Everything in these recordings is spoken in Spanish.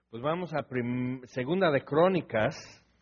Pues vamos a Segunda de Crónicas.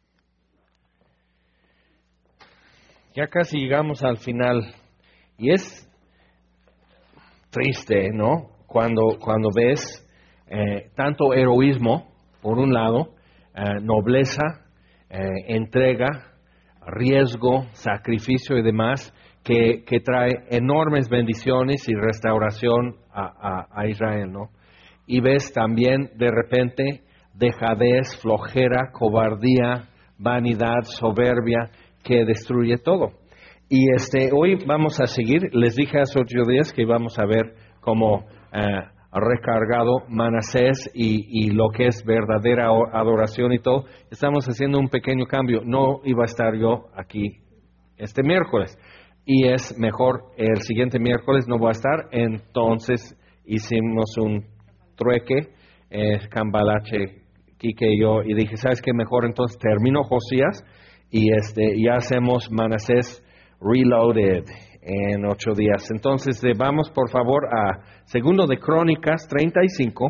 Ya casi llegamos al final. Y es triste, ¿no? Cuando ves tanto heroísmo, por un lado, nobleza, entrega, riesgo, sacrificio y demás, que trae enormes bendiciones y restauración a Israel, ¿no? Y ves también de repente dejadez, flojera, cobardía, vanidad, soberbia, que destruye todo. Y hoy vamos a seguir. Les dije hace 8 días que íbamos a ver cómo recargado Manasés y lo que es verdadera adoración y todo. Estamos haciendo un pequeño cambio. No iba a estar yo aquí este miércoles. Y es mejor, el siguiente miércoles no voy a estar. Entonces hicimos un trueque, Cambalache, Quique y yo, y dije, ¿sabes qué? Mejor entonces termino Josías y ya hacemos Manasés Reloaded en 8 días. Entonces vamos por favor a Segundo de Crónicas 35.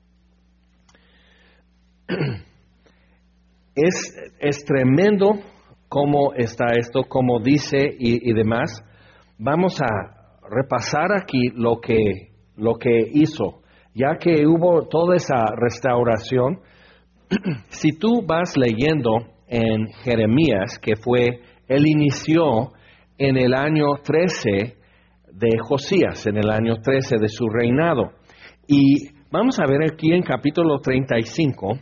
Es tremendo cómo está esto, cómo dice y demás. Vamos a repasar aquí lo que hizo. Ya que hubo toda esa restauración, si tú vas leyendo en Jeremías, que él inició en el año 13 de Josías, en el año 13 de su reinado. Y vamos a ver aquí en capítulo 35,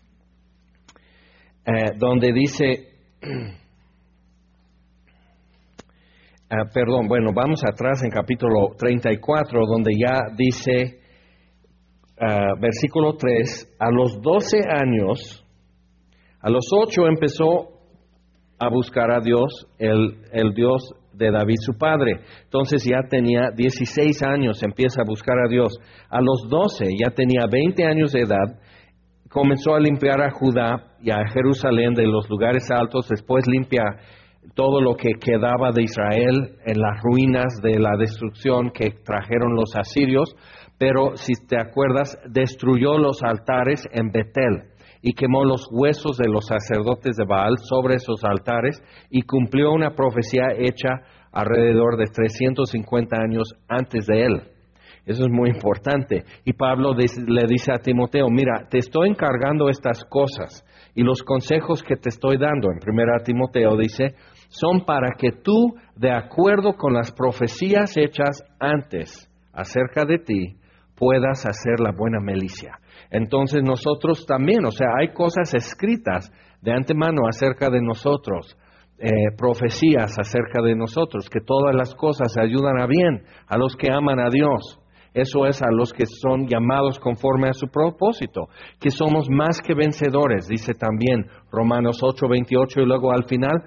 donde dice, vamos atrás en capítulo 34, donde ya dice, versículo 3, a los 12 años, a los 8 empezó a buscar a Dios, el Dios de David su padre. Entonces ya tenía 16 años, empieza a buscar a Dios. A los 12 ya tenía 20 años de edad, comenzó a limpiar a Judá y a Jerusalén de los lugares altos, después limpia todo lo que quedaba de Israel en las ruinas de la destrucción que trajeron los asirios. Pero si te acuerdas, destruyó los altares en Betel y quemó los huesos de los sacerdotes de Baal sobre esos altares y cumplió una profecía hecha alrededor de 350 años antes de él. Eso es muy importante. Y Pablo le dice a Timoteo, mira, te estoy encargando estas cosas y los consejos que te estoy dando, en 1 Timoteo dice, son para que tú, de acuerdo con las profecías hechas antes acerca de ti, puedas hacer la buena milicia. Entonces nosotros también, hay cosas escritas de antemano acerca de nosotros, profecías acerca de nosotros, que todas las cosas ayudan a bien a los que aman a Dios. Eso es a los que son llamados conforme a su propósito, que somos más que vencedores, dice también Romanos 8:28 y luego al final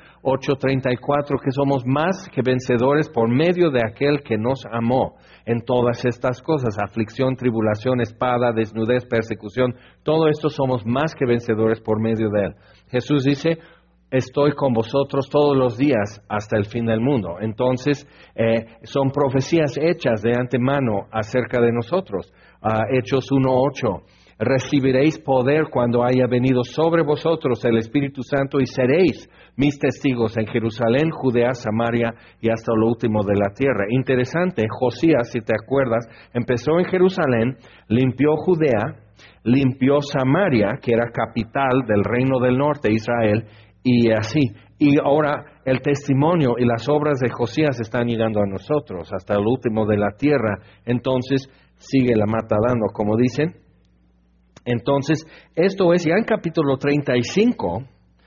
8:34, que somos más que vencedores por medio de aquel que nos amó. En todas estas cosas, aflicción, tribulación, espada, desnudez, persecución, todo esto somos más que vencedores por medio de él. Jesús dice, estoy con vosotros todos los días hasta el fin del mundo. Entonces, son profecías hechas de antemano acerca de nosotros. Hechos 1:8, recibiréis poder cuando haya venido sobre vosotros el Espíritu Santo y seréis mis testigos en Jerusalén, Judea, Samaria y hasta lo último de la tierra. Interesante, Josías, si te acuerdas, empezó en Jerusalén, limpió Judea, limpió Samaria, que era capital del reino del norte, Israel, y así. Y ahora el testimonio y las obras de Josías están llegando a nosotros, hasta el último de la tierra. Entonces, sigue la mata dando, como dicen. Entonces, esto es ya en capítulo 35,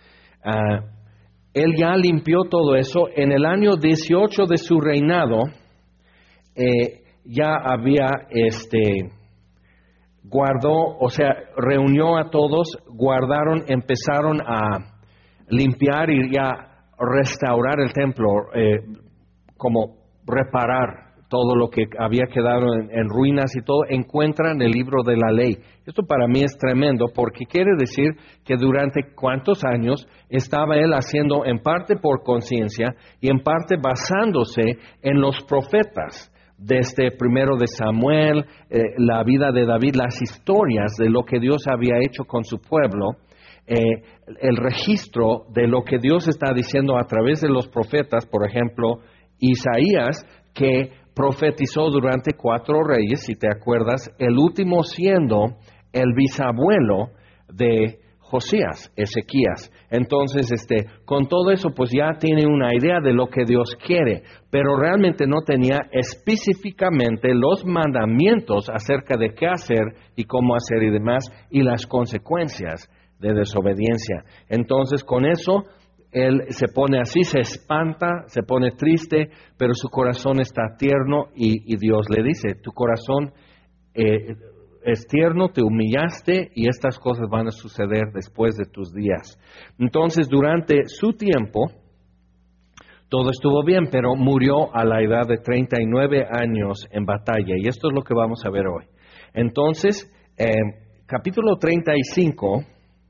él ya limpió todo eso. En el año 18 de su reinado, ya había guardó, reunió a todos, guardaron, empezaron a limpiar y ya restaurar el templo, como reparar todo lo que había quedado en ruinas y todo, encuentran el libro de la ley. Esto para mí es tremendo porque quiere decir que durante cuántos años estaba él haciendo en parte por conciencia y en parte basándose en los profetas. desde primero de Samuel, la vida de David, las historias de lo que Dios había hecho con su pueblo, el registro de lo que Dios está diciendo a través de los profetas, por ejemplo, Isaías, que profetizó durante 4 reyes, si te acuerdas, el último siendo el bisabuelo de Josías, Ezequías. Entonces, con todo eso, pues ya tiene una idea de lo que Dios quiere, pero realmente no tenía específicamente los mandamientos acerca de qué hacer y cómo hacer y demás, y las consecuencias de desobediencia. Entonces, con eso, él se pone así, se espanta, se pone triste, pero su corazón está tierno y Dios le dice, tu corazón es tierno, te humillaste y estas cosas van a suceder después de tus días. Entonces, durante su tiempo, todo estuvo bien, pero murió a la edad de 39 años en batalla. Y esto es lo que vamos a ver hoy. Entonces, capítulo 35,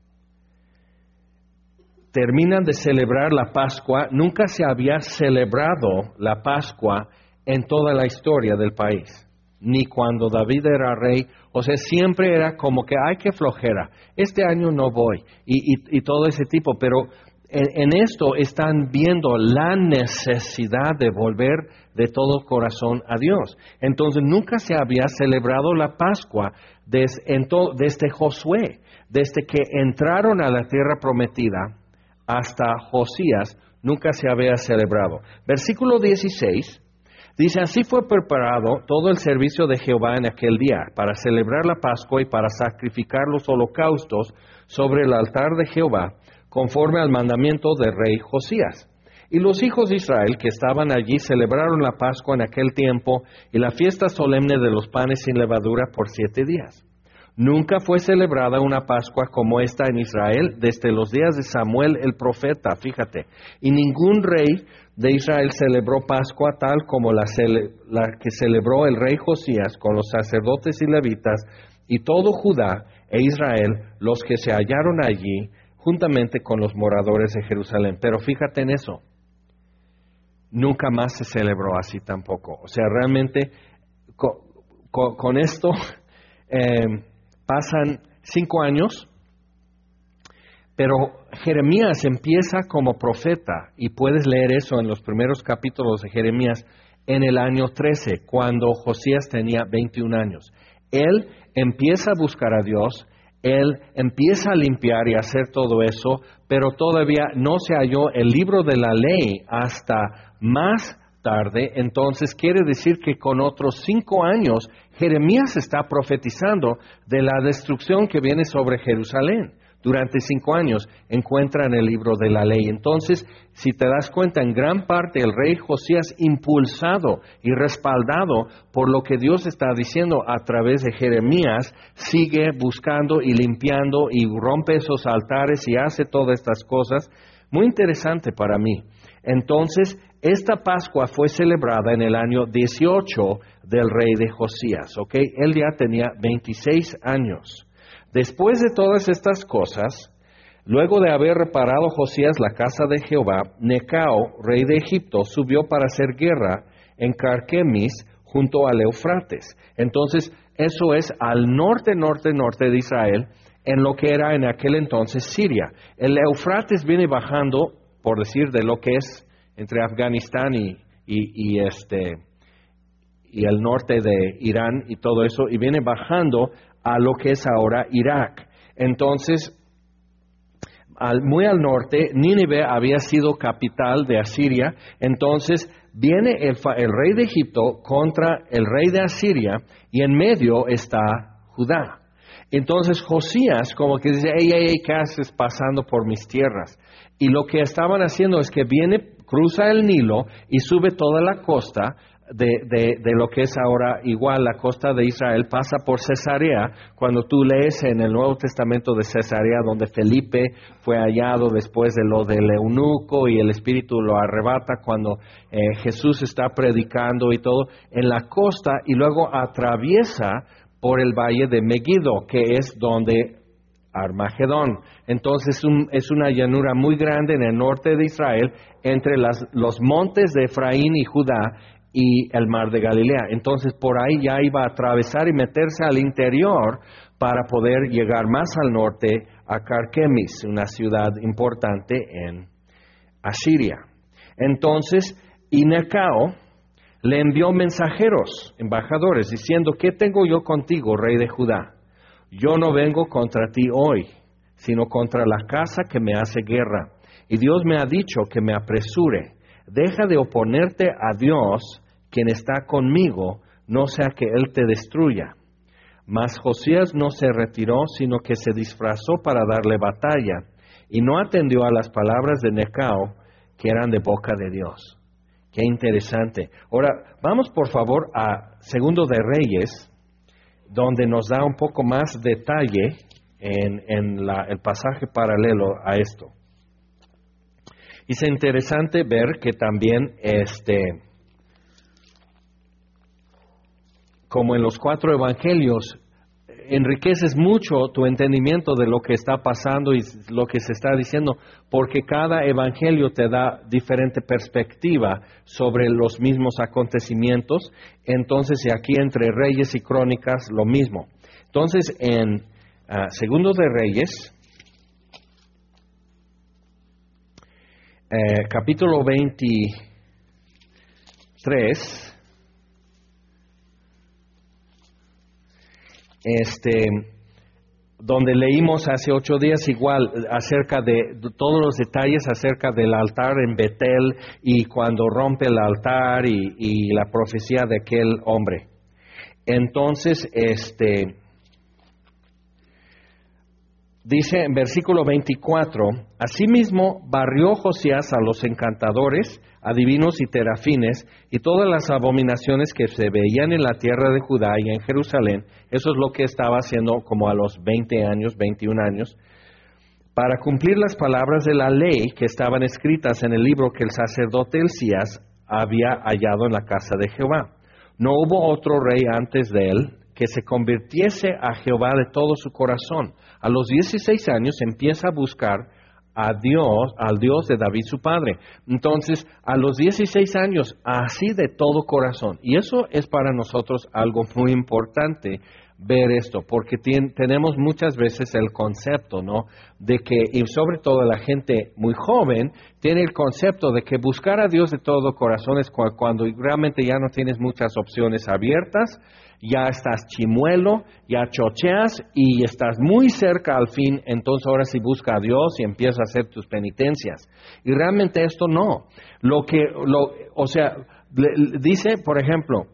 terminan de celebrar la Pascua. Nunca se había celebrado la Pascua en toda la historia del país, ni cuando David era rey. O sea, siempre era como que, ay, qué flojera, este año no voy, y todo ese tipo. Pero en esto están viendo la necesidad de volver de todo corazón a Dios. Entonces, nunca se había celebrado la Pascua desde Josué, desde que entraron a la tierra prometida hasta Josías, nunca se había celebrado. Versículo 16. Dice, así fue preparado todo el servicio de Jehová en aquel día, para celebrar la Pascua y para sacrificar los holocaustos sobre el altar de Jehová, conforme al mandamiento del rey Josías. Y los hijos de Israel que estaban allí celebraron la Pascua en aquel tiempo y la fiesta solemne de los panes sin levadura por 7 días. Nunca fue celebrada una Pascua como esta en Israel desde los días de Samuel el profeta, fíjate. Y ningún rey de Israel celebró Pascua tal como la que celebró el rey Josías con los sacerdotes y levitas y todo Judá e Israel, los que se hallaron allí juntamente con los moradores de Jerusalén. Pero fíjate en eso, nunca más se celebró así tampoco. O sea, realmente con esto pasan 5 años, pero Jeremías empieza como profeta, y puedes leer eso en los primeros capítulos de Jeremías, en el año 13, cuando Josías tenía 21 años. Él empieza a buscar a Dios, él empieza a limpiar y hacer todo eso, pero todavía no se halló el libro de la ley hasta más tarde. Entonces quiere decir que con otros 5 años, Jeremías está profetizando de la destrucción que viene sobre Jerusalén. Durante 5 años encuentran el libro de la ley. Entonces, si te das cuenta, en gran parte el rey Josías, impulsado y respaldado por lo que Dios está diciendo a través de Jeremías, sigue buscando y limpiando y rompe esos altares y hace todas estas cosas. Muy interesante para mí. Entonces, esta Pascua fue celebrada en el año 18 del rey de Josías, ¿ok? Él ya tenía 26 años. Después de todas estas cosas, luego de haber reparado Josías la casa de Jehová, Necao, rey de Egipto, subió para hacer guerra en Carquemis, junto al Eufrates. Entonces, eso es al norte de Israel, en lo que era en aquel entonces Siria. El Eufrates viene bajando, por decir, de lo que es entre Afganistán y el norte de Irán y todo eso, y viene bajando a lo que es ahora Irak. Entonces, muy al norte, Nínive había sido capital de Asiria. Entonces, viene el rey de Egipto contra el rey de Asiria, y en medio está Judá. Entonces, Josías como que dice, hey, ¿qué haces pasando por mis tierras? Y lo que estaban haciendo es que cruza el Nilo y sube toda la costa de lo que es ahora igual la costa de Israel, pasa por Cesarea. Cuando tú lees en el Nuevo Testamento de Cesarea, donde Felipe fue hallado después de lo del eunuco y el Espíritu lo arrebata cuando Jesús está predicando y todo, en la costa, y luego atraviesa por el valle de Megiddo, que es donde Armagedón. Entonces es una llanura muy grande en el norte de Israel, entre los montes de Efraín y Judá, y el mar de Galilea. Entonces por ahí ya iba a atravesar y meterse al interior para poder llegar más al norte a Carquemis, una ciudad importante en Asiria. Entonces Necao le envió mensajeros, embajadores, diciendo: ¿qué tengo yo contigo, rey de Judá? Yo no vengo contra ti hoy, sino contra la casa que me hace guerra. Y Dios me ha dicho que me apresure. Deja de oponerte a Dios, quien está conmigo, no sea que Él te destruya. Mas Josías no se retiró, sino que se disfrazó para darle batalla, y no atendió a las palabras de Necao, que eran de boca de Dios. Qué interesante. Ahora, vamos por favor a Segundo de Reyes, donde nos da un poco más detalle en el pasaje paralelo a esto. Y es interesante ver que también, como en los 4 evangelios, enriqueces mucho tu entendimiento de lo que está pasando y lo que se está diciendo, porque cada evangelio te da diferente perspectiva sobre los mismos acontecimientos. Entonces, y aquí entre Reyes y Crónicas, lo mismo. Entonces, en Segundo de Reyes, capítulo 23, donde leímos hace 8 días igual acerca de todos los detalles acerca del altar en Betel y cuando rompe el altar y la profecía de aquel hombre. Entonces, dice en versículo 24, asimismo barrió Josías a los encantadores, adivinos y terafines, y todas las abominaciones que se veían en la tierra de Judá y en Jerusalén. Eso es lo que estaba haciendo como a los 20 años, 21 años, para cumplir las palabras de la ley que estaban escritas en el libro que el sacerdote Hilcías había hallado en la casa de Jehová. No hubo otro rey antes de él que se convirtiese a Jehová de todo su corazón. A los 16 años empieza a buscar a Dios, al Dios de David su padre. Entonces, a los 16 años, así de todo corazón. Y eso es para nosotros algo muy importante, ver esto, porque tenemos muchas veces el concepto, ¿no? De que, y sobre todo la gente muy joven, tiene el concepto de que buscar a Dios de todo corazón es cuando realmente ya no tienes muchas opciones abiertas, ya estás chimuelo, ya chocheas y estás muy cerca al fin, entonces ahora sí busca a Dios y empieza a hacer tus penitencias. Y realmente esto no. Dice, por ejemplo,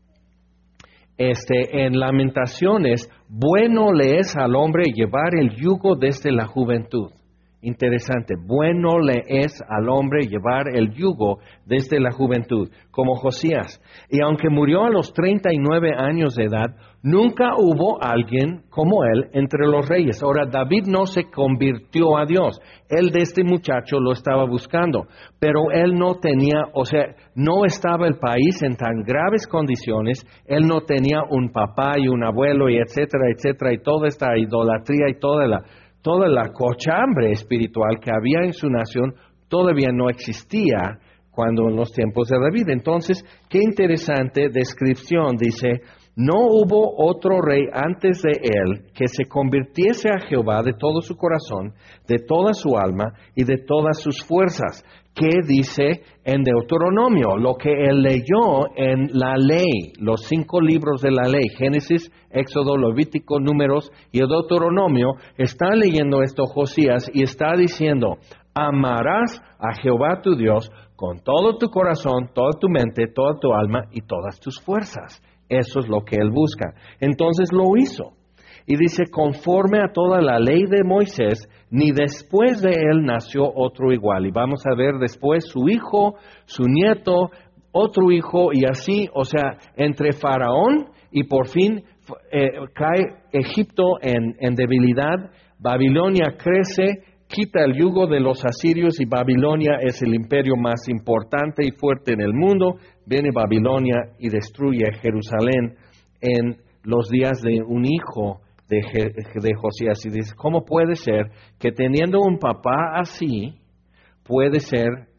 en Lamentaciones, bueno le es al hombre llevar el yugo desde la juventud. Interesante, bueno le es al hombre llevar el yugo desde la juventud, como Josías. Y aunque murió a los 39 años de edad, nunca hubo alguien como él entre los reyes. Ahora, David no se convirtió a Dios. Él de este muchacho lo estaba buscando, pero él no tenía, no estaba el país en tan graves condiciones. Él no tenía un papá y un abuelo y etcétera, etcétera, y toda esta idolatría y toda la cochambre espiritual que había en su nación todavía no existía cuando en los tiempos de David. Entonces, qué interesante descripción, dice, no hubo otro rey antes de él que se convirtiese a Jehová de todo su corazón, de toda su alma y de todas sus fuerzas. ¿Qué dice en Deuteronomio? Lo que él leyó en la ley, los 5 libros de la ley, Génesis, Éxodo, Levítico, Números y Deuteronomio. Está leyendo esto Josías y está diciendo, amarás a Jehová tu Dios con todo tu corazón, toda tu mente, toda tu alma y todas tus fuerzas. Eso es lo que él busca. Entonces lo hizo. Y dice, conforme a toda la ley de Moisés, ni después de él nació otro igual. Y vamos a ver después su hijo, su nieto, otro hijo, y así, entre Faraón y por fin cae Egipto en debilidad, Babilonia crece, quita el yugo de los asirios y Babilonia es el imperio más importante y fuerte en el mundo. Viene Babilonia y destruye Jerusalén en los días de un hijo de Josías. Y dice, ¿cómo puede ser que teniendo un papá así, puede ser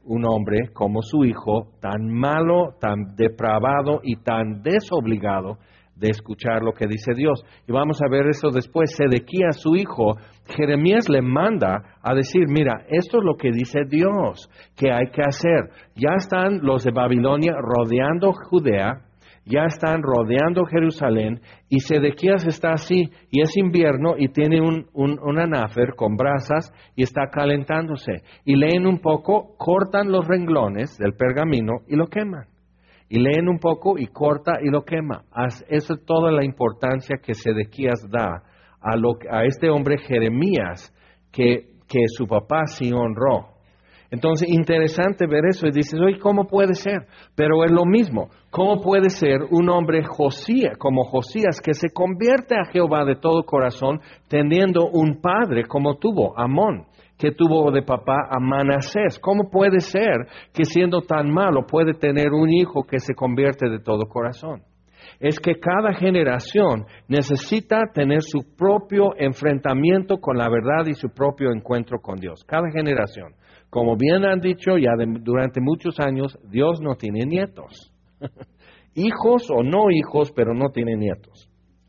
un hombre como su hijo, tan malo, tan depravado y tan desobligado de escuchar lo que dice Dios. Y vamos a ver eso después. Sedequías, su hijo, Jeremías le manda a decir, mira, esto es lo que dice Dios, que hay que hacer. Ya están los de Babilonia rodeando Judea, ya están rodeando Jerusalén, y Sedequías está así, y es invierno, y tiene un anáfer con brasas, y está calentándose. Y leen un poco, cortan los renglones del pergamino, y lo queman. Y leen un poco, y corta, y lo quema. Esa es toda la importancia que Sedequías da a este hombre Jeremías, que su papá sí honró. Entonces, interesante ver eso, y dices, oye, ¿cómo puede ser? Pero es lo mismo. ¿Cómo puede ser un hombre como Josías, que se convierte a Jehová de todo corazón, teniendo un padre como tuvo Amón, que tuvo de papá a Manasés? ¿Cómo puede ser que siendo tan malo puede tener un hijo que se convierte de todo corazón? Es que cada generación necesita tener su propio enfrentamiento con la verdad y su propio encuentro con Dios. Cada generación. Como bien han dicho ya durante muchos años, Dios no tiene nietos. Hijos o no hijos, pero no tiene nietos.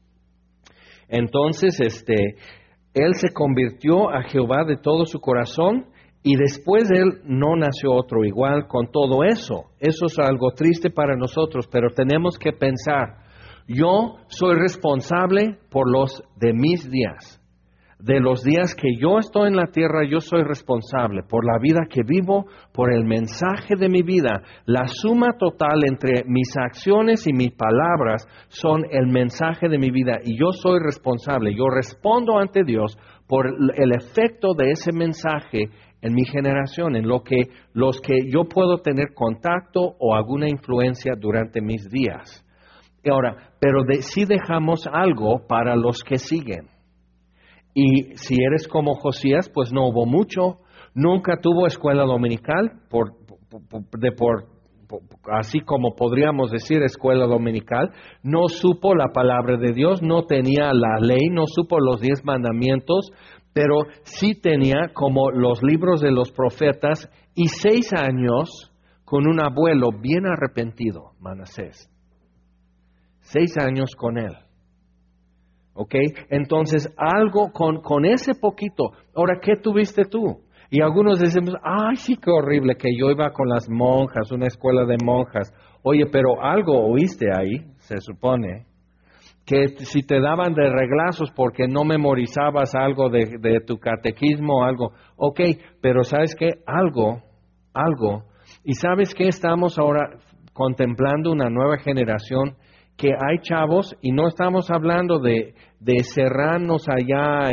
Entonces, él se convirtió a Jehová de todo su corazón, y después de él no nació otro igual. Con todo eso, eso es algo triste para nosotros, pero tenemos que pensar, yo soy responsable por los de mis días. De los días que yo estoy en la tierra, yo soy responsable por la vida que vivo, por el mensaje de mi vida. La suma total entre mis acciones y mis palabras son el mensaje de mi vida, y yo soy responsable. Yo respondo ante Dios por el efecto de ese mensaje en mi generación, en los que yo puedo tener contacto o alguna influencia durante mis días. Y ahora, pero si dejamos algo para los que siguen. Y si eres como Josías, pues no hubo mucho. Nunca tuvo escuela dominical, así como podríamos decir escuela dominical. No supo la palabra de Dios, no tenía la ley, no supo los 10 mandamientos, pero sí tenía como los libros de los profetas, y 6 años con un abuelo bien arrepentido, Manasés. 6 años con él. ¿Ok? Entonces, algo con ese poquito. Ahora, ¿qué tuviste tú? Y algunos decimos, ay, sí, qué horrible, que yo iba con las monjas, una escuela de monjas. Oye, pero algo oíste ahí, se supone, que si te daban de reglazos porque no memorizabas algo de tu catequismo, algo. Ok, pero ¿sabes qué? Algo. Y ¿sabes qué? Estamos ahora contemplando una nueva generación, que hay chavos, y no estamos hablando de cerrarnos allá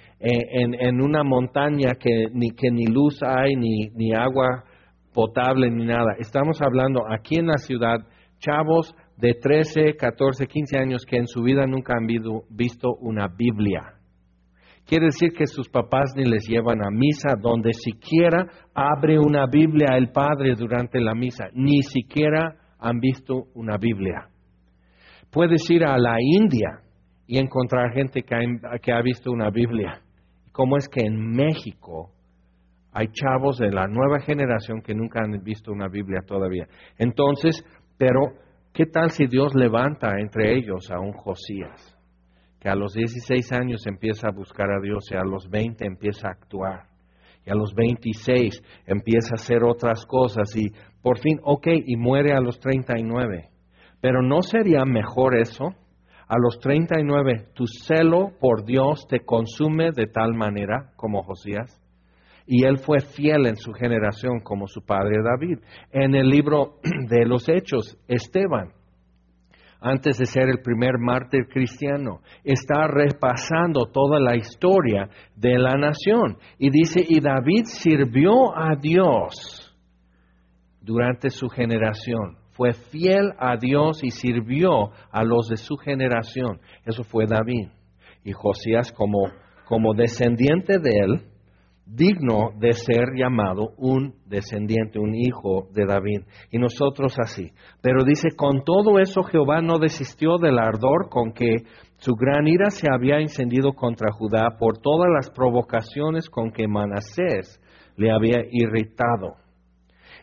en una montaña que ni luz hay, ni agua potable, ni nada. Estamos hablando aquí en la ciudad, chavos de 13, 14, 15 años que en su vida nunca han visto una Biblia. Quiere decir que sus papás ni les llevan a misa, donde siquiera abre una Biblia el padre durante la misa. Ni siquiera han visto una Biblia. Puedes ir a la India y encontrar gente que ha visto una Biblia. ¿Cómo es que en México hay chavos de la nueva generación que nunca han visto una Biblia todavía? Entonces, pero ¿qué tal si Dios levanta entre ellos a un Josías, que a los 16 años empieza a buscar a Dios, y a los 20 empieza a actuar, y a los 26 empieza a hacer otras cosas, y por fin, y muere a los 39? Pero ¿no sería mejor eso? A los 39, tu celo por Dios te consume de tal manera como Josías. Y él fue fiel en su generación como su padre David. En el libro de los Hechos, Esteban, antes de ser el primer mártir cristiano, está repasando toda la historia de la nación. Y dice, y David sirvió a Dios durante su generación. Fue fiel a Dios y sirvió a los de su generación. Eso fue David. Y Josías, como descendiente de él, digno de ser llamado un descendiente, un hijo de David. Y nosotros así. Pero dice, con todo eso Jehová no desistió del ardor con que su gran ira se había encendido contra Judá por todas las provocaciones con que Manasés le había irritado.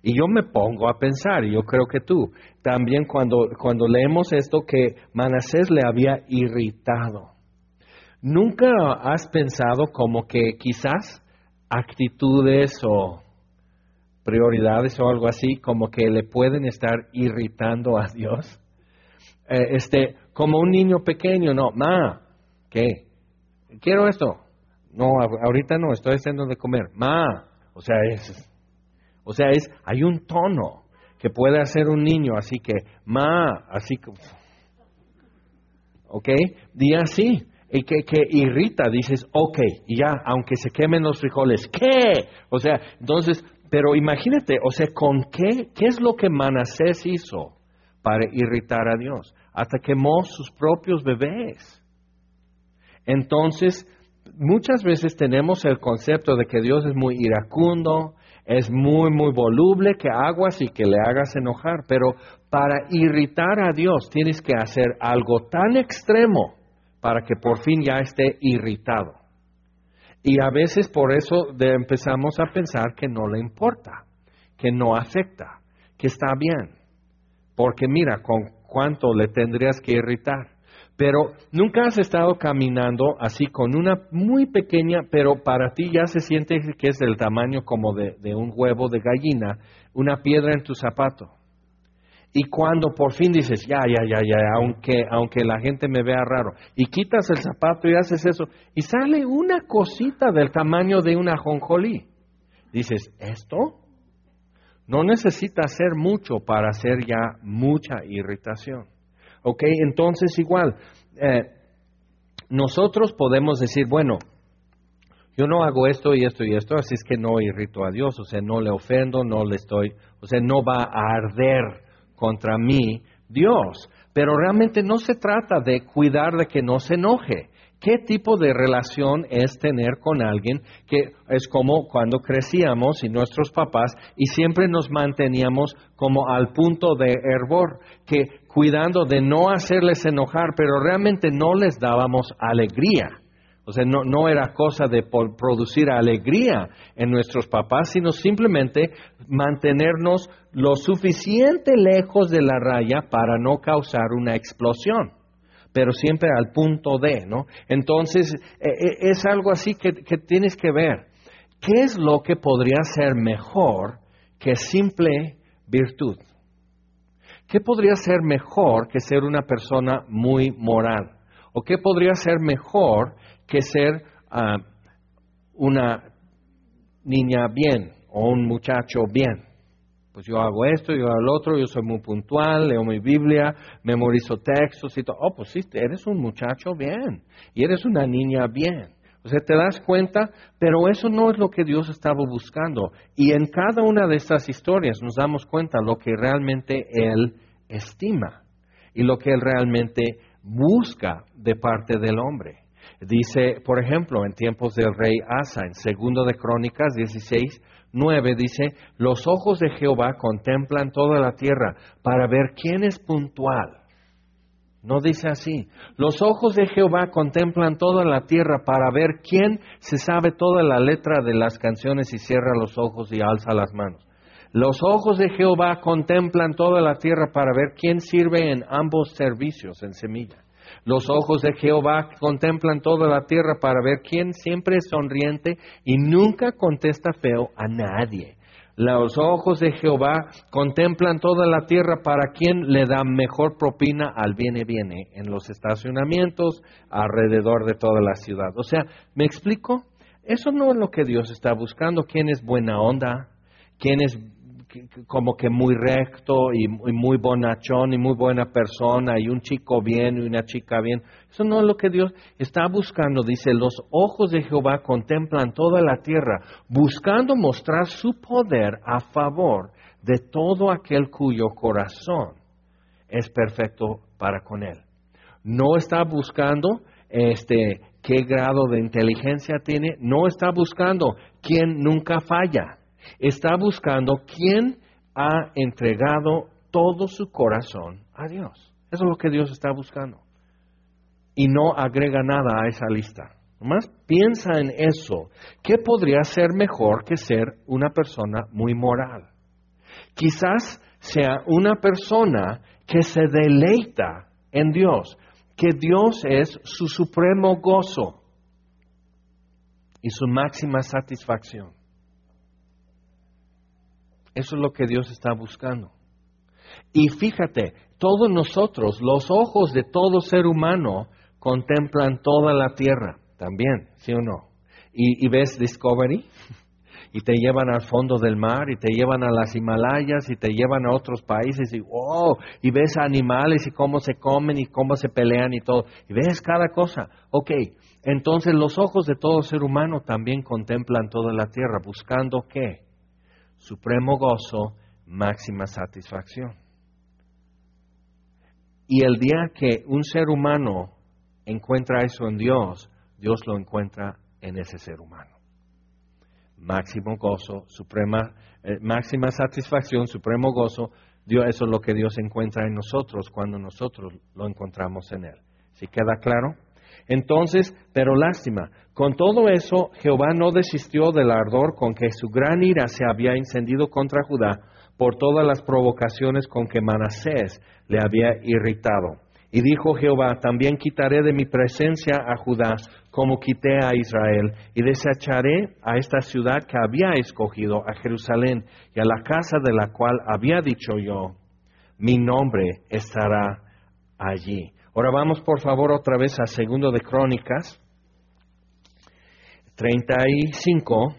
Y yo me pongo a pensar, y yo creo que tú, también cuando leemos esto que Manasés le había irritado. ¿Nunca has pensado como que quizás actitudes o prioridades o algo así como que le pueden estar irritando a Dios? Como un niño pequeño, no, ma, ¿qué? Quiero esto. No, ahorita no, estoy haciendo de comer. Ma, hay un tono que puede hacer un niño, así que, ma, así que, ¿ok? Di así, y que irrita, dices, ok, y ya, aunque se quemen los frijoles, ¿qué? Entonces, pero imagínate, ¿con qué es lo que Manasés hizo para irritar a Dios? Hasta quemó sus propios bebés. Entonces, muchas veces tenemos el concepto de que Dios es muy iracundo, es muy, muy voluble, que aguas y que le hagas enojar, pero para irritar a Dios tienes que hacer algo tan extremo para que por fin ya esté irritado. Y a veces por eso empezamos a pensar que no le importa, que no afecta, que está bien. Porque mira, con cuánto le tendrías que irritar. Pero nunca has estado caminando así con una muy pequeña, pero para ti ya se siente que es del tamaño como de un huevo de gallina, una piedra en tu zapato. Y cuando por fin dices, ya, aunque la gente me vea raro, y quitas el zapato y haces eso, y sale una cosita del tamaño de una ajonjolí. Dices, ¿esto? No necesita hacer mucho para hacer ya mucha irritación. ¿Ok? Entonces igual, nosotros podemos decir, bueno, yo no hago esto y esto y esto, así es que no irrito a Dios, no le ofendo, no va a arder contra mí Dios. Pero realmente no se trata de cuidar de que no se enoje. ¿Qué tipo de relación es tener con alguien que es como cuando crecíamos y nuestros papás y siempre nos manteníamos como al punto de hervor, que cuidando de no hacerles enojar, pero realmente no les dábamos alegría? No era cosa de producir alegría en nuestros papás, sino simplemente mantenernos lo suficiente lejos de la raya para no causar una explosión, pero siempre al punto de, ¿no? Entonces, es algo así que tienes que ver. ¿Qué es lo que podría ser mejor que simple virtud? ¿Qué podría ser mejor que ser una persona muy moral? ¿O qué podría ser mejor que ser una niña bien o un muchacho bien? Pues yo hago esto, yo hago lo otro, yo soy muy puntual, leo mi Biblia, memorizo textos y todo. Oh, pues sí, eres un muchacho bien y eres una niña bien. Te das cuenta, pero eso no es lo que Dios estaba buscando. Y en cada una de estas historias nos damos cuenta lo que realmente Él estima y lo que Él realmente busca de parte del hombre. Dice, por ejemplo, en tiempos del rey Asa, en 2 de Crónicas 16:9, dice, los ojos de Jehová contemplan toda la tierra para ver quién es puntual. No dice así. Los ojos de Jehová contemplan toda la tierra para ver quién se sabe toda la letra de las canciones y cierra los ojos y alza las manos. Los ojos de Jehová contemplan toda la tierra para ver quién sirve en ambos servicios, en semilla. Los ojos de Jehová contemplan toda la tierra para ver quién siempre es sonriente y nunca contesta feo a nadie. Los ojos de Jehová contemplan toda la tierra para quien le da mejor propina al viene en los estacionamientos alrededor de toda la ciudad. ¿Me explico? Eso no es lo que Dios está buscando. ¿Quién es buena onda? ¿Quién es como que muy recto y muy bonachón y muy buena persona y un chico bien y una chica bien? Eso no es lo que Dios está buscando. Dice, los ojos de Jehová contemplan toda la tierra, buscando mostrar su poder a favor de todo aquel cuyo corazón es perfecto para con Él. No está buscando qué grado de inteligencia tiene, no está buscando quién nunca falla. Está buscando quién ha entregado todo su corazón a Dios. Eso es lo que Dios está buscando. Y no agrega nada a esa lista. Nomás piensa en eso. ¿Qué podría ser mejor que ser una persona muy moral? Quizás sea una persona que se deleita en Dios, que Dios es su supremo gozo y su máxima satisfacción. Eso es lo que Dios está buscando. Y fíjate, todos nosotros, los ojos de todo ser humano contemplan toda la tierra, también, ¿sí o no? Y ves Discovery, y te llevan al fondo del mar, y te llevan a las Himalayas, y te llevan a otros países, y wow, y ves animales, y cómo se comen, y cómo se pelean, y todo, y ves cada cosa. Ok, entonces los ojos de todo ser humano también contemplan toda la tierra, buscando ¿qué? Supremo gozo, máxima satisfacción. Y el día que un ser humano encuentra eso en Dios, Dios lo encuentra en ese ser humano. Máximo gozo, máxima satisfacción, supremo gozo, eso es lo que Dios encuentra en nosotros cuando nosotros lo encontramos en Él. ¿Sí queda claro? Entonces, pero lástima, con todo eso, Jehová no desistió del ardor con que su gran ira se había encendido contra Judá por todas las provocaciones con que Manasés le había irritado. Y dijo Jehová, también quitaré de mi presencia a Judá, como quité a Israel, y desecharé a esta ciudad que había escogido, a Jerusalén, y a la casa de la cual había dicho yo, mi nombre estará allí. Ahora vamos por favor otra vez a 2 de Crónicas 35,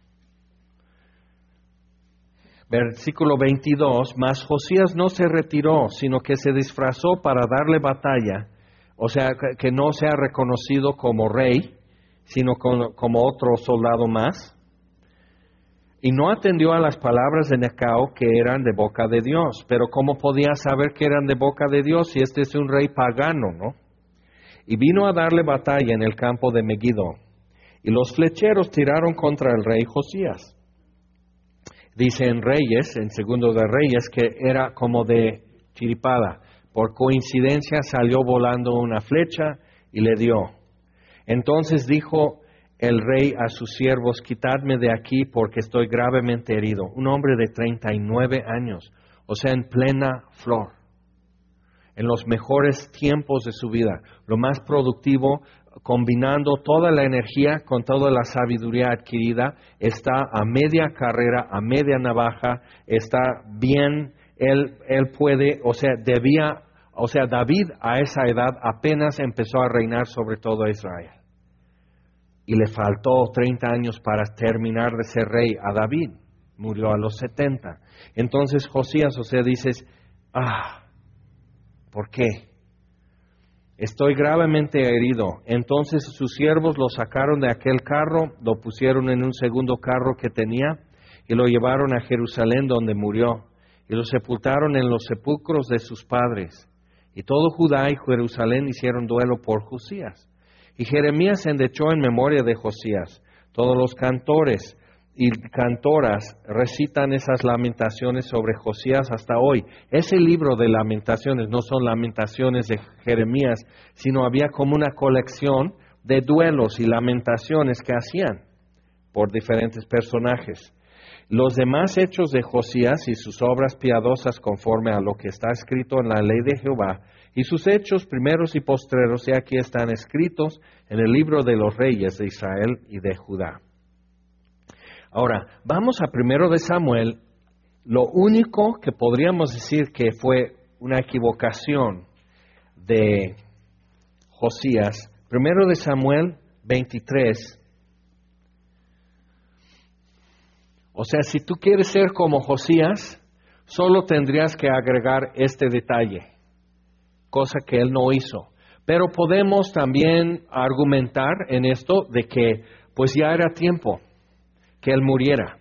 versículo 22, mas Josías no se retiró, sino que se disfrazó para darle batalla, o sea, que no sea reconocido como rey, sino como otro soldado más, y no atendió a las palabras de Necao que eran de boca de Dios. Pero ¿cómo podía saber que eran de boca de Dios si este es un rey pagano, no? Y vino a darle batalla en el campo de Megiddo, y los flecheros tiraron contra el rey Josías. Dice en Reyes, en 2 de Reyes, que era como de chiripada. Por coincidencia salió volando una flecha y le dio. Entonces dijo el rey a sus siervos, quitadme de aquí porque estoy gravemente herido. Un hombre de 39 años, o sea, en plena flor, en los mejores tiempos de su vida, lo más productivo, combinando toda la energía con toda la sabiduría adquirida, está a media carrera, a media navaja, está bien, él puede, David a esa edad apenas empezó a reinar sobre todo Israel. Y le faltó 30 años para terminar de ser rey a David. Murió a los 70. Entonces Josías, dices, ¿por qué? Estoy gravemente herido. Entonces sus siervos lo sacaron de aquel carro, lo pusieron en un segundo carro que tenía y lo llevaron a Jerusalén donde murió. Y lo sepultaron en los sepulcros de sus padres. Y todo Judá y Jerusalén hicieron duelo por Josías. Y Jeremías se endechó en memoria de Josías. Todos los cantores y cantoras recitan esas lamentaciones sobre Josías hasta hoy. Ese libro de lamentaciones no son lamentaciones de Jeremías, sino había como una colección de duelos y lamentaciones que hacían por diferentes personajes. Los demás hechos de Josías y sus obras piadosas conforme a lo que está escrito en la ley de Jehová, y sus hechos primeros y postreros, y aquí están escritos en el libro de los reyes de Israel y de Judá. Ahora, vamos a 1 de Samuel. Lo único que podríamos decir que fue una equivocación de Josías, 1 de Samuel 23. O sea, si tú quieres ser como Josías, solo tendrías que agregar este detalle, cosa que él no hizo. Pero podemos también argumentar en esto de que pues ya era tiempo que él muriera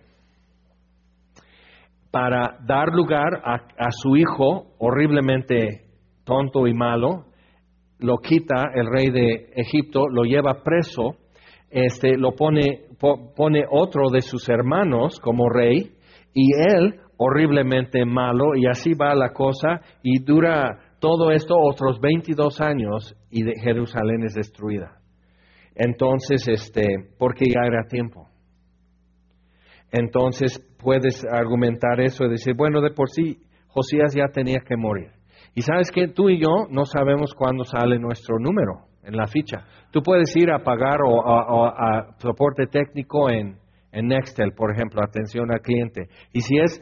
para dar lugar a su hijo horriblemente tonto y malo. Lo quita el rey de Egipto, lo lleva preso, lo pone otro de sus hermanos como rey, y él horriblemente malo, y así va la cosa, y dura todo esto otros 22 años, y Jerusalén es destruida. Entonces, porque ya era tiempo. entonces puedes argumentar eso y decir, bueno, de por sí Josías ya tenía que morir. Y sabes que tú y yo no sabemos cuándo sale nuestro número en la ficha. Tú puedes ir a pagar o a soporte técnico en Nextel, por ejemplo, atención al cliente. Y si es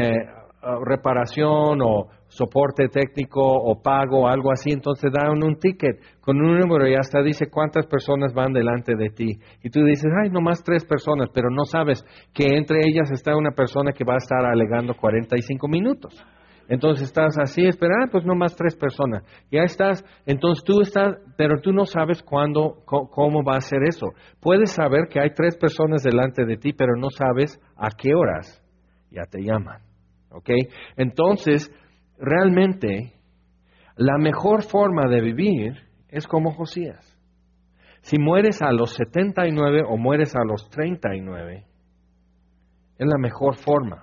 reparación o soporte técnico o pago o algo así, entonces dan un ticket con un número y hasta dice cuántas personas van delante de ti. Y tú dices, ay, nomás 3 personas, pero no sabes que entre ellas está una persona que va a estar alegando 45 minutos. Entonces estás así, esperando, pues nomás 3 personas. Ya estás, entonces tú estás, pero tú no sabes cuándo, cómo va a ser eso. Puedes saber que hay 3 personas delante de ti, pero no sabes a qué horas ya te llaman. ¿Ok? Entonces, realmente, la mejor forma de vivir es como Josías. Si mueres a los 79 o mueres a los 39, es la mejor forma.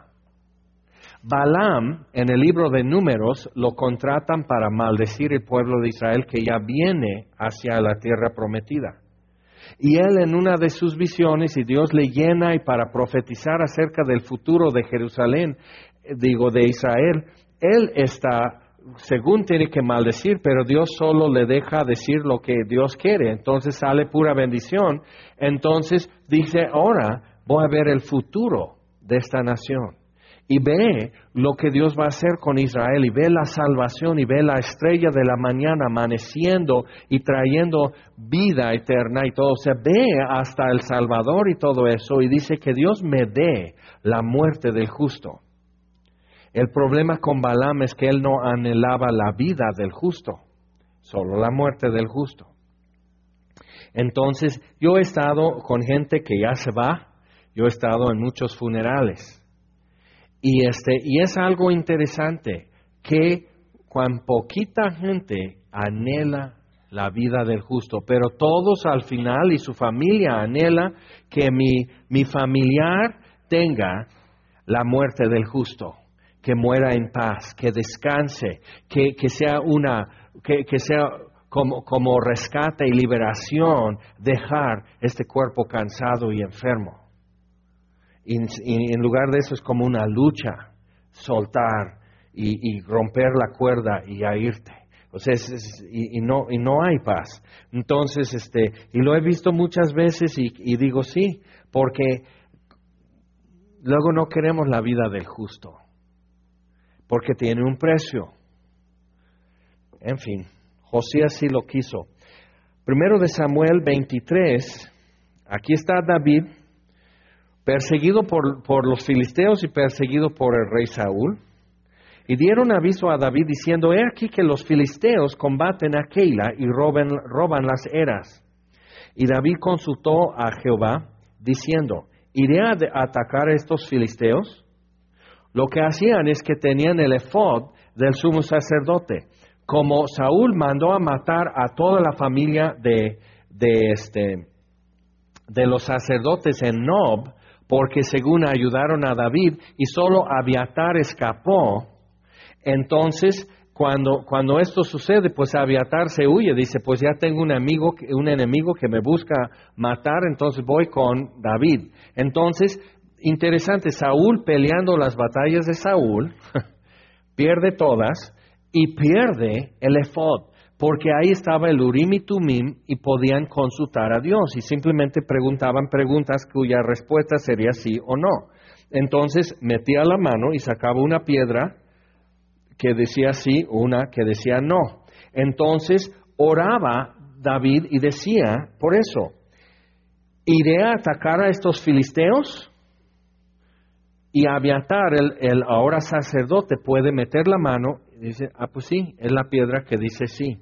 Balaam, en el libro de Números, lo contratan para maldecir el pueblo de Israel que ya viene hacia la tierra prometida. Y él en una de sus visiones, y Dios le llena y para profetizar acerca del futuro de Jerusalén, de Israel, él está, según tiene que maldecir, pero Dios solo le deja decir lo que Dios quiere. Entonces sale pura bendición. Entonces dice, ahora voy a ver el futuro de esta nación. Y ve lo que Dios va a hacer con Israel, y ve la salvación, y ve la estrella de la mañana amaneciendo y trayendo vida eterna y todo. O sea, ve hasta el Salvador y todo eso, y dice que Dios me dé la muerte del justo. El problema con Balaam es que él no anhelaba la vida del justo, solo la muerte del justo. Entonces, yo he estado con gente que ya se va, yo he estado en muchos funerales. Y es algo interesante que cuán poquita gente anhela la vida del justo, pero todos al final y su familia anhela que mi familiar tenga la muerte del justo, que muera en paz, que descanse, que sea que sea como rescate y liberación, dejar este cuerpo cansado y enfermo. Y en lugar de eso es como una lucha, soltar y romper la cuerda y a irte. O sea, y no hay paz. Entonces, y lo he visto muchas veces y digo sí, porque luego no queremos la vida del justo, porque tiene un precio. En fin, Josías sí lo quiso. Primero de Samuel 23, aquí está David, perseguido por los filisteos y perseguido por el rey Saúl. Y dieron aviso a David diciendo, he aquí que los filisteos combaten a Keila y roban las eras. Y David consultó a Jehová diciendo, ¿iré a atacar a estos filisteos? Lo que hacían es que tenían el efod del sumo sacerdote. Como Saúl mandó a matar a toda la familia de los sacerdotes en Nob, porque según ayudaron a David y solo Abiatar escapó, entonces cuando esto sucede, pues Abiatar se huye, dice, pues ya tengo un enemigo que me busca matar, entonces voy con David. Entonces, interesante, Saúl peleando las batallas de Saúl, pierde todas y pierde el efod. Porque ahí estaba el Urim y Tumim y podían consultar a Dios y simplemente preguntaban preguntas cuya respuesta sería sí o no. Entonces metía la mano y sacaba una piedra que decía sí, una que decía no. Entonces oraba David y decía, por eso, ¿iré a atacar a estos filisteos? Y Abiatar, el ahora sacerdote, puede meter la mano y dice, pues sí, es la piedra que dice sí.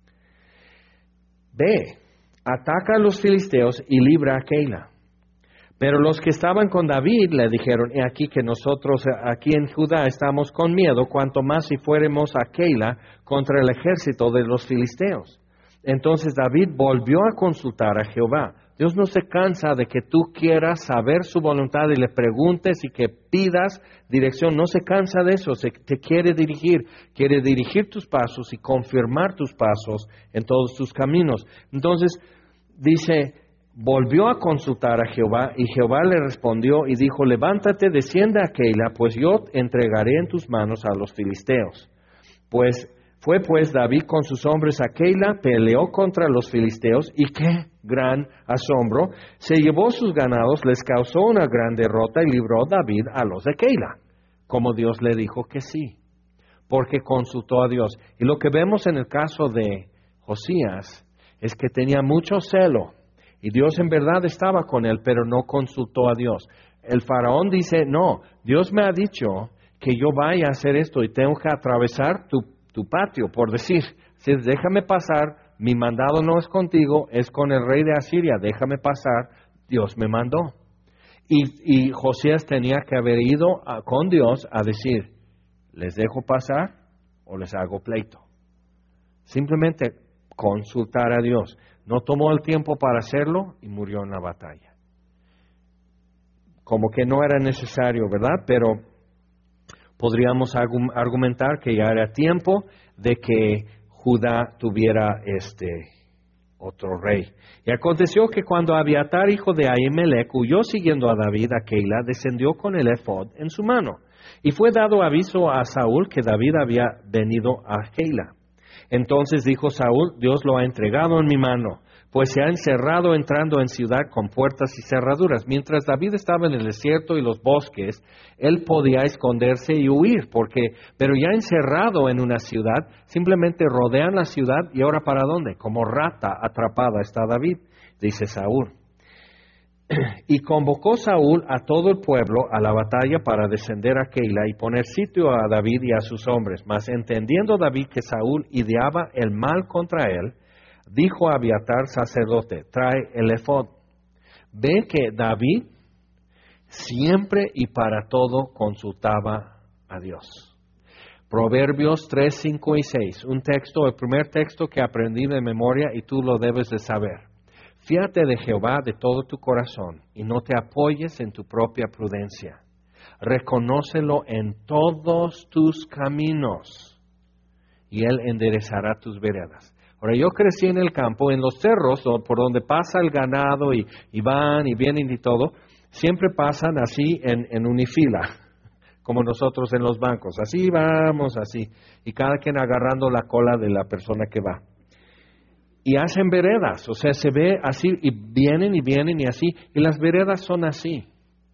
Ve, ataca a los filisteos y libra a Keila. Pero los que estaban con David le dijeron, he aquí que nosotros aquí en Judá estamos con miedo, cuanto más si fuéramos a Keila contra el ejército de los filisteos. Entonces David volvió a consultar a Jehová. Dios no se cansa de que tú quieras saber su voluntad y le preguntes y que pidas dirección. No se cansa de eso, te quiere dirigir tus pasos y confirmar tus pasos en todos tus caminos. Entonces dice, volvió a consultar a Jehová, y Jehová le respondió y dijo, levántate, desciende a Keila, pues yo entregaré en tus manos a los filisteos. Fue pues David con sus hombres a Keila, peleó contra los filisteos, y qué gran asombro, se llevó sus ganados, les causó una gran derrota, y libró David a los de Keila, como Dios le dijo que sí, porque consultó a Dios. Y lo que vemos en el caso de Josías es que tenía mucho celo, y Dios en verdad estaba con él, pero no consultó a Dios. El faraón dice, no, Dios me ha dicho que yo vaya a hacer esto y tengo que atravesar tu patio, por decir, si déjame pasar, mi mandado no es contigo, es con el rey de Asiria, déjame pasar, Dios me mandó. Y Josías tenía que haber ido con Dios a decir, ¿les dejo pasar o les hago pleito? Simplemente consultar a Dios. No tomó el tiempo para hacerlo y murió en la batalla. Como que no era necesario, ¿verdad? Pero podríamos argumentar que ya era tiempo de que Judá tuviera otro rey. Y aconteció que cuando Abiatar, hijo de Ahimelech, huyó siguiendo a David a Keila, descendió con el efod en su mano. Y fue dado aviso a Saúl que David había venido a Keila. Entonces dijo Saúl, Dios lo ha entregado en mi mano, pues se ha encerrado entrando en ciudad con puertas y cerraduras. Mientras David estaba en el desierto y los bosques, él podía esconderse y huir, pero ya encerrado en una ciudad, simplemente rodean la ciudad y ahora ¿para dónde? Como rata atrapada está David, dice Saúl. Y convocó Saúl a todo el pueblo a la batalla para descender a Keila y poner sitio a David y a sus hombres. Mas entendiendo David que Saúl ideaba el mal contra él, dijo a Abiatar sacerdote, trae el efod. Ve que David siempre y para todo consultaba a Dios. Proverbios 3, 5 y 6, el primer texto que aprendí de memoria y tú lo debes de saber. Fíate de Jehová de todo tu corazón y no te apoyes en tu propia prudencia. Reconócelo en todos tus caminos y Él enderezará tus veredas. Ahora, yo crecí en el campo, en los cerros, por donde pasa el ganado y van y vienen y todo, siempre pasan así en unifila, como nosotros en los bancos. Así vamos, así, y cada quien agarrando la cola de la persona que va. Y hacen veredas, o sea, se ve así, y vienen y así, y las veredas son así.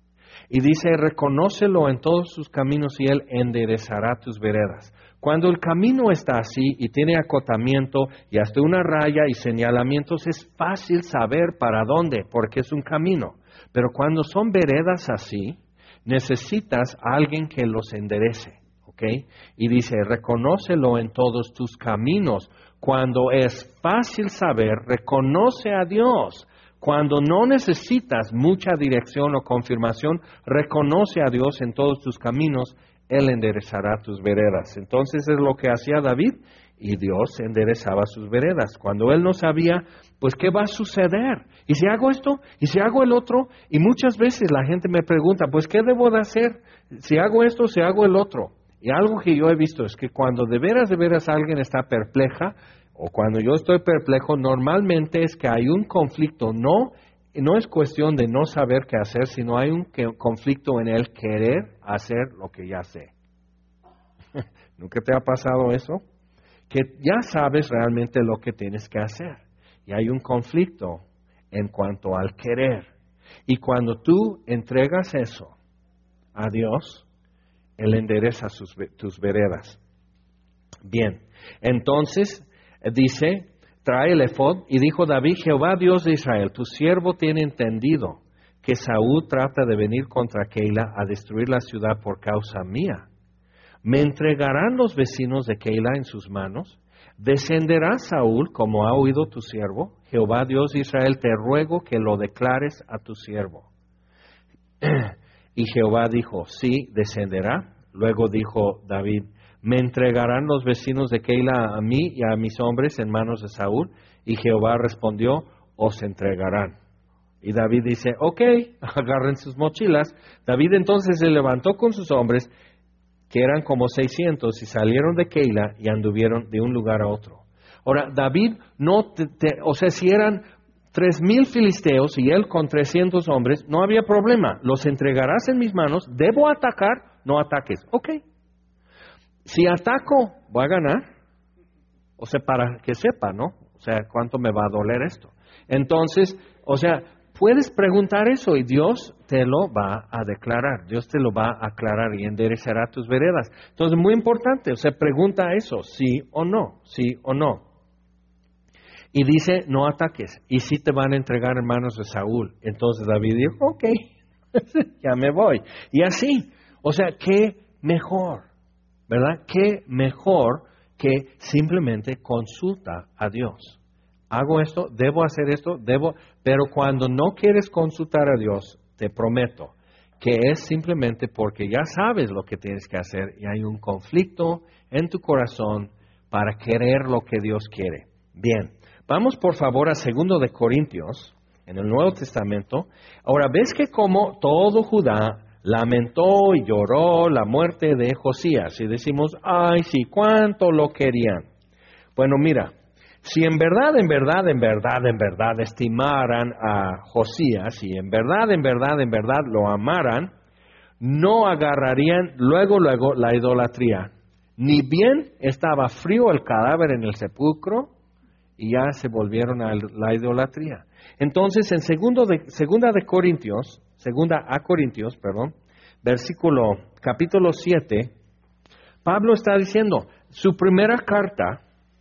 Y dice, reconócelo en todos sus caminos y Él enderezará tus veredas. Cuando el camino está así y tiene acotamiento y hasta una raya y señalamientos, es fácil saber para dónde, porque es un camino. Pero cuando son veredas así, necesitas a alguien que los enderece, ¿ok? Y dice, reconócelo en todos tus caminos. Cuando es fácil saber, reconoce a Dios. Cuando no necesitas mucha dirección o confirmación, reconoce a Dios en todos tus caminos, Él enderezará tus veredas. Entonces es lo que hacía David y Dios enderezaba sus veredas. Cuando él no sabía, pues, ¿qué va a suceder? ¿Y si hago esto? ¿Y si hago el otro? Y muchas veces la gente me pregunta, pues, ¿qué debo de hacer? Si hago esto, si hago el otro. Y algo que yo he visto es que cuando de veras alguien está perpleja, o cuando yo estoy perplejo, normalmente es que hay un conflicto. No es cuestión de no saber qué hacer, sino hay un conflicto en el querer hacer lo que ya sé. ¿Nunca te ha pasado eso? Que ya sabes realmente lo que tienes que hacer. Y hay un conflicto en cuanto al querer. Y cuando tú entregas eso a Dios, Él endereza tus veredas. Bien, entonces dice, trae el efod, y dijo David, Jehová Dios de Israel, tu siervo tiene entendido que Saúl trata de venir contra Keila a destruir la ciudad por causa mía. ¿Me entregarán los vecinos de Keila en sus manos? ¿Descenderá Saúl como ha oído tu siervo? Jehová Dios de Israel, te ruego que lo declares a tu siervo. Y Jehová dijo, sí, descenderá. Luego dijo David, ¿me entregarán los vecinos de Keila a mí y a mis hombres en manos de Saúl? Y Jehová respondió, os entregarán. Y David dice, ok, agarren sus mochilas. David entonces se levantó con sus hombres, que eran como 600, y salieron de Keila y anduvieron de un lugar a otro. Ahora, David si eran 3,000 filisteos y él con 300 hombres, no había problema. Los entregarás en mis manos, debo atacar, no ataques. Ok. Si ataco, voy a ganar. O sea, para que sepa, ¿no? O sea, ¿cuánto me va a doler esto? Entonces, o sea, puedes preguntar eso y Dios te lo va a declarar. Dios te lo va a aclarar y enderezará tus veredas. Entonces, muy importante, o sea, pregunta eso, sí o no, sí o no. Y dice, no ataques. Y si te van a entregar en manos de Saúl. Entonces David dijo, ok, ya me voy. Y así, o sea, qué mejor, ¿verdad? Qué mejor que simplemente consulta a Dios. Hago esto, debo hacer esto, pero cuando no quieres consultar a Dios, te prometo que es simplemente porque ya sabes lo que tienes que hacer y hay un conflicto en tu corazón para querer lo que Dios quiere. Bien, vamos por favor a 2 de Corintios, en el Nuevo Testamento. Ahora, ¿ves que como todo Judá lamentó y lloró la muerte de Josías? Y decimos, ay, sí, cuánto lo querían. Bueno, mira, si en verdad estimaran a Josías y en verdad lo amaran, no agarrarían luego la idolatría. Ni bien estaba frío el cadáver en el sepulcro y ya se volvieron a la idolatría. Entonces, en 2 Corintios, capítulo 7, Pablo está diciendo, su primera carta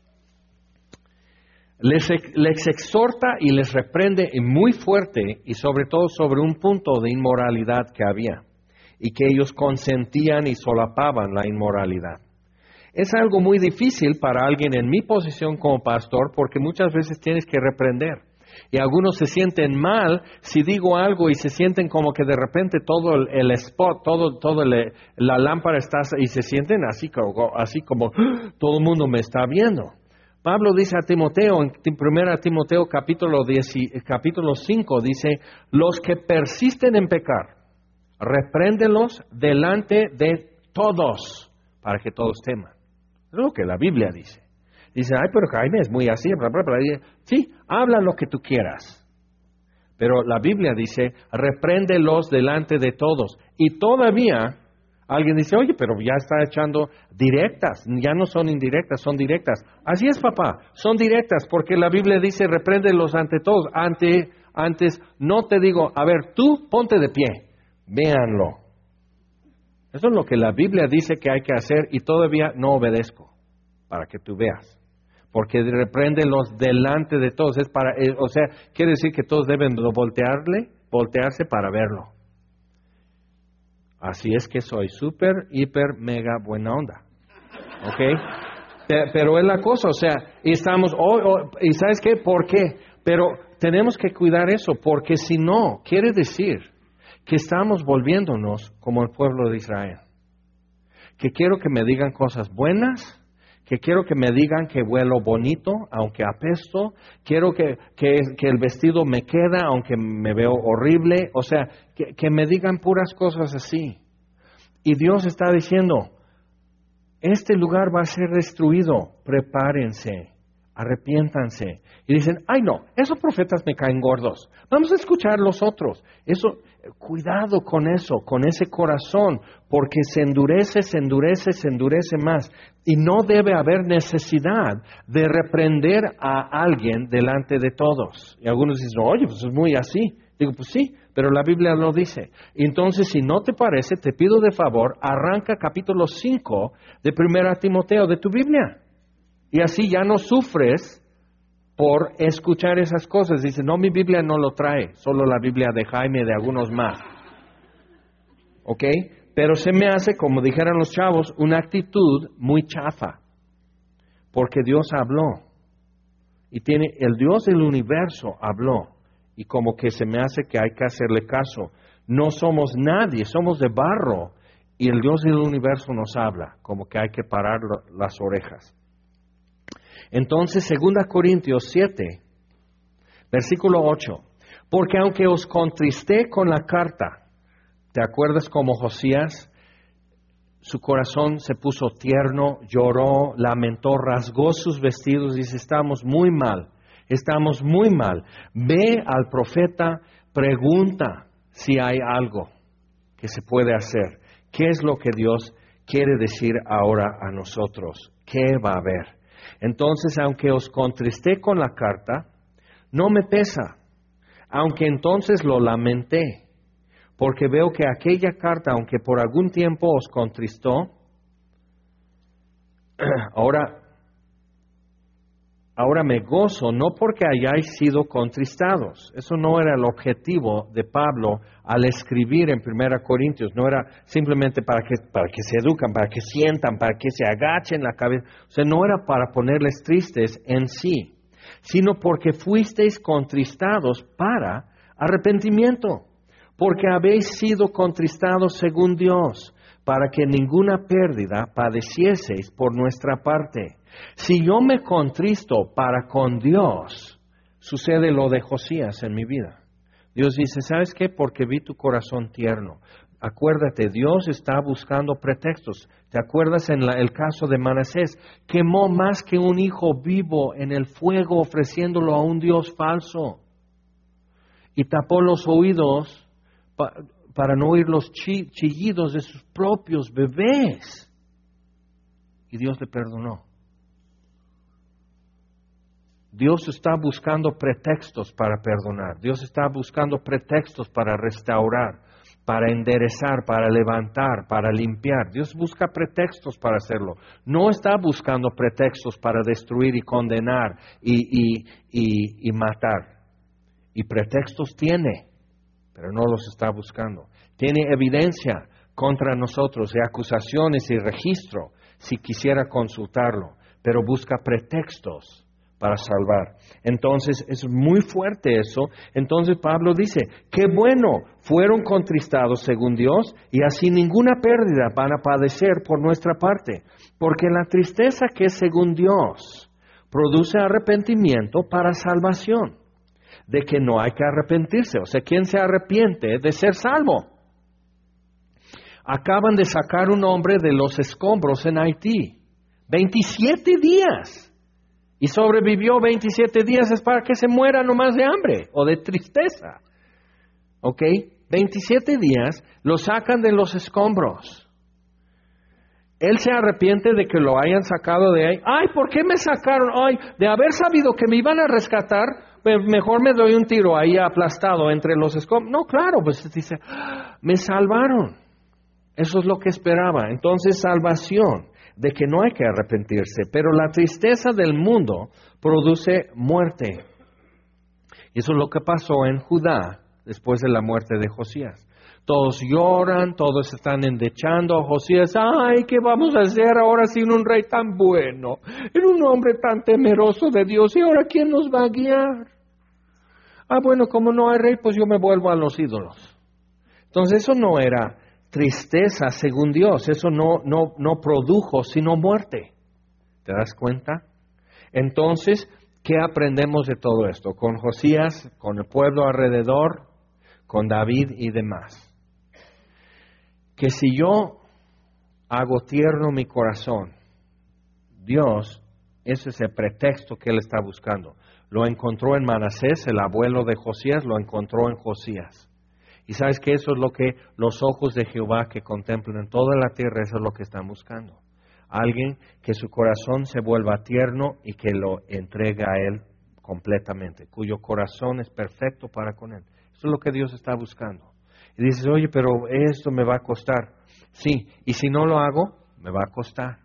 les exhorta y les reprende muy fuerte y sobre todo sobre un punto de inmoralidad que había y que ellos consentían y solapaban la inmoralidad. Es algo muy difícil para alguien en mi posición como pastor porque muchas veces tienes que reprender. Y algunos se sienten mal si digo algo y se sienten como que de repente todo el spot, la lámpara está y se sienten así como todo el mundo me está viendo. Pablo dice a Timoteo, en 1 Timoteo capítulo 5, dice, los que persisten en pecar, repréndelos delante de todos, para que todos teman. Es lo que la Biblia dice. Dice, ay, pero Jaime es muy así, bla, bla, bla. Sí, habla lo que tú quieras. Pero la Biblia dice, repréndelos delante de todos. Y todavía alguien dice, oye, pero ya está echando directas. Ya no son indirectas, son directas. Así es, papá, son directas, porque la Biblia dice, repréndelos ante todos. Antes no te digo, a ver, tú ponte de pie. Véanlo. Eso es lo que la Biblia dice que hay que hacer y todavía no obedezco, para que tú veas. Porque repréndelos delante de todos. O sea, quiere decir que todos deben voltearse para verlo. Así es que soy súper, hiper, mega buena onda. ¿Ok? Pero es la cosa, o sea, y estamos, ¿y sabes qué? ¿Por qué? Pero tenemos que cuidar eso, porque si no, quiere decir que estamos volviéndonos como el pueblo de Israel. Que quiero que me digan cosas buenas, que quiero que me digan que huelo bonito, aunque apesto, quiero que el vestido me queda, aunque me veo horrible, o sea, que me digan puras cosas así. Y Dios está diciendo, este lugar va a ser destruido, prepárense, arrepiéntanse. Y dicen, ay no, esos profetas me caen gordos, vamos a escuchar los otros. Eso, cuidado con eso, con ese corazón, porque se endurece más. Y no debe haber necesidad de reprender a alguien delante de todos. Y algunos dicen, oye, pues es muy así. Digo, pues sí, pero la Biblia lo dice. Entonces, si no te parece, te pido de favor, arranca capítulo 5 de 1 Timoteo de tu Biblia. Y así ya no sufres por escuchar esas cosas. Dice, no, mi Biblia no lo trae, solo la Biblia de Jaime y de algunos más. ¿Ok? Pero se me hace, como dijeran los chavos, una actitud muy chafa. Porque Dios habló. Y el Dios del universo habló. Y como que se me hace que hay que hacerle caso. No somos nadie, somos de barro. Y el Dios del universo nos habla. Como que hay que parar las orejas. Entonces, 2 Corintios 7, versículo 8. Porque aunque os contristé con la carta, ¿te acuerdas como Josías? Su corazón se puso tierno, lloró, lamentó, rasgó sus vestidos, dice, estamos muy mal. Estamos muy mal. Ve al profeta, pregunta si hay algo que se puede hacer. ¿Qué es lo que Dios quiere decir ahora a nosotros? ¿Qué va a haber? Entonces, aunque os contristé con la carta, no me pesa, aunque entonces lo lamenté, porque veo que aquella carta, aunque por algún tiempo os contristó, ahora me gozo, no porque hayáis sido contristados. Eso no era el objetivo de Pablo al escribir en 1 Corintios. No era simplemente para que se educan, para que sientan, para que se agachen la cabeza. O sea, no era para ponerles tristes en sí, sino porque fuisteis contristados para arrepentimiento, porque habéis sido contristados según Dios, para que ninguna pérdida padecieseis por nuestra parte. Si yo me contristo para con Dios, sucede lo de Josías en mi vida. Dios dice, ¿sabes qué? Porque vi tu corazón tierno. Acuérdate, Dios está buscando pretextos. ¿Te acuerdas en el caso de Manasés? Quemó más que un hijo vivo en el fuego ofreciéndolo a un Dios falso. Y tapó los oídos para no oír los chillidos de sus propios bebés. Y Dios le perdonó. Dios está buscando pretextos para perdonar. Dios está buscando pretextos para restaurar, para enderezar, para levantar, para limpiar. Dios busca pretextos para hacerlo. No está buscando pretextos para destruir y condenar y matar. Y pretextos tiene, pero no los está buscando. Tiene evidencia contra nosotros de acusaciones y registro si quisiera consultarlo, pero busca pretextos para salvar. Entonces, es muy fuerte eso. Entonces Pablo dice, qué bueno, fueron contristados según Dios y así ninguna pérdida van a padecer por nuestra parte, porque la tristeza que es según Dios produce arrepentimiento para salvación, de que no hay que arrepentirse. O sea, ¿quién se arrepiente de ser salvo? Acaban de sacar un hombre de los escombros en Haití, 27 días. Y sobrevivió 27 días, es para que se muera nomás de hambre o de tristeza. ¿Ok? 27 días lo sacan de los escombros. Él se arrepiente de que lo hayan sacado de ahí. Ay, ¿por qué me sacaron? Ay, de haber sabido que me iban a rescatar, mejor me doy un tiro ahí aplastado entre los escombros. No, claro, pues dice, me salvaron. Eso es lo que esperaba. Entonces, salvación, de que no hay que arrepentirse, pero la tristeza del mundo produce muerte. Y eso es lo que pasó en Judá después de la muerte de Josías. Todos lloran, todos están endechando a Josías. Ay, ¿qué vamos a hacer ahora sin un rey tan bueno? Era un hombre tan temeroso de Dios. ¿Y ahora quién nos va a guiar? Ah, bueno, como no hay rey, pues yo me vuelvo a los ídolos. Entonces eso no era tristeza según Dios, eso no produjo sino muerte. ¿Te das cuenta? Entonces, ¿qué aprendemos de todo esto? Con Josías, con el pueblo alrededor, con David y demás. Que si yo hago tierno mi corazón, Dios, ese es el pretexto que Él está buscando. Lo encontró en Manasés, el abuelo de Josías, lo encontró en Josías. Y sabes que eso es lo que los ojos de Jehová que contemplan en toda la tierra, eso es lo que están buscando. Alguien que su corazón se vuelva tierno y que lo entregue a Él completamente, cuyo corazón es perfecto para con Él. Eso es lo que Dios está buscando. Y dices, oye, pero esto me va a costar. Sí, y si no lo hago, me va a costar.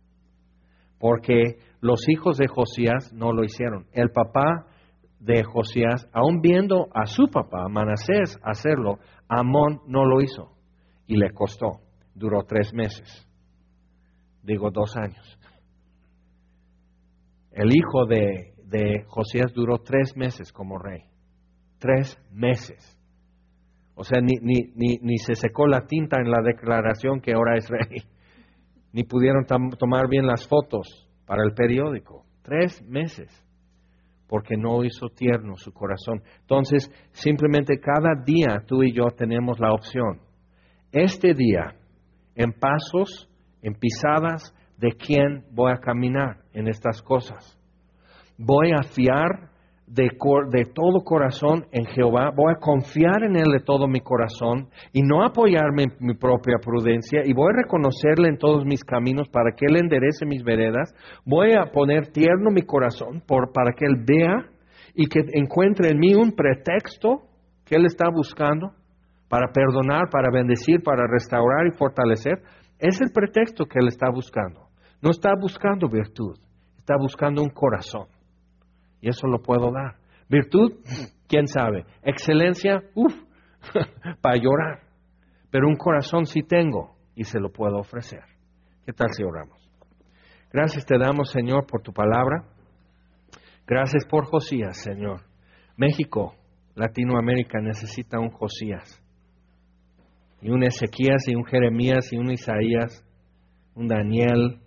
Porque los hijos de Josías no lo hicieron. El papá de Josías, aún viendo a su papá, Manasés, hacerlo, Amón no lo hizo. Y le costó. Duró 3 meses. Digo, 2 años. El hijo de Josías duró 3 meses como rey. 3 meses. O sea, ni se secó la tinta en la declaración que ahora es rey. Ni pudieron tomar bien las fotos para el periódico. 3 meses. Porque no hizo tierno su corazón. Entonces, simplemente cada día tú y yo tenemos la opción. Este día, en pasos, en pisadas, ¿de quién voy a caminar en estas cosas? ¿Voy a fiar de todo corazón en Jehová, voy a confiar en Él de todo mi corazón y no apoyarme en mi propia prudencia, y voy a reconocerle en todos mis caminos para que Él enderece mis veredas. Voy a poner tierno mi corazón para que Él vea y que encuentre en mí un pretexto que Él está buscando para perdonar, para bendecir, para restaurar y fortalecer. Es el pretexto que Él está buscando. No está buscando virtud, está buscando un corazón. Y eso lo puedo dar. Virtud, quién sabe. Excelencia, para llorar. Pero un corazón sí tengo y se lo puedo ofrecer. ¿Qué tal si oramos? Gracias te damos, Señor, por tu palabra. Gracias por Josías, Señor. México, Latinoamérica necesita un Josías. Y un Ezequías, y un Jeremías, y un Isaías, un Daniel.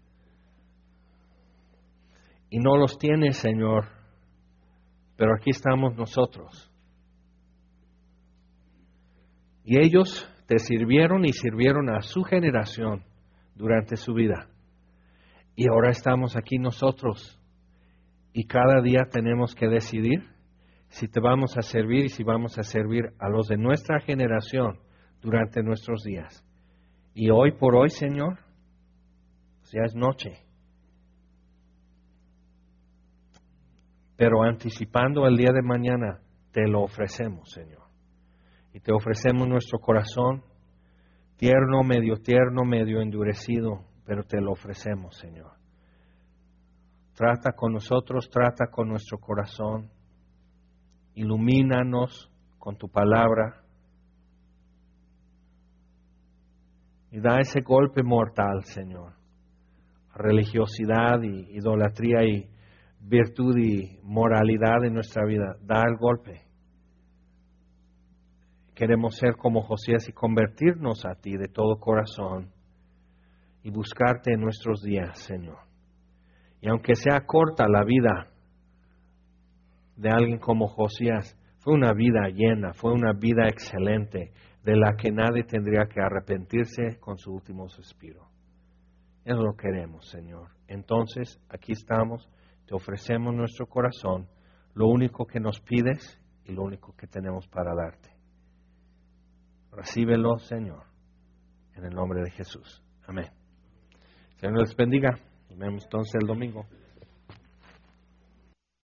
Y no los tienes, Señor, pero aquí estamos nosotros. Y ellos te sirvieron y sirvieron a su generación durante su vida. Y ahora estamos aquí nosotros. Y cada día tenemos que decidir si te vamos a servir y si vamos a servir a los de nuestra generación durante nuestros días. Y hoy por hoy, Señor, ya es noche. Pero anticipando el día de mañana, te lo ofrecemos, Señor. Y te ofrecemos nuestro corazón, tierno, medio endurecido, pero te lo ofrecemos, Señor. Trata con nosotros, trata con nuestro corazón. Ilumínanos con tu palabra. Y da ese golpe mortal, Señor. Religiosidad y idolatría y virtud y moralidad en nuestra vida. Da el golpe. Queremos ser como Josías y convertirnos a ti de todo corazón y buscarte en nuestros días, Señor. Y aunque sea corta la vida de alguien como Josías, fue una vida llena, fue una vida excelente, de la que nadie tendría que arrepentirse con su último suspiro. Eso lo queremos, Señor. Entonces, aquí estamos, te ofrecemos nuestro corazón, lo único que nos pides y lo único que tenemos para darte. Recíbelo, Señor, en el nombre de Jesús. Amén. Señor les bendiga. Nos vemos entonces el domingo.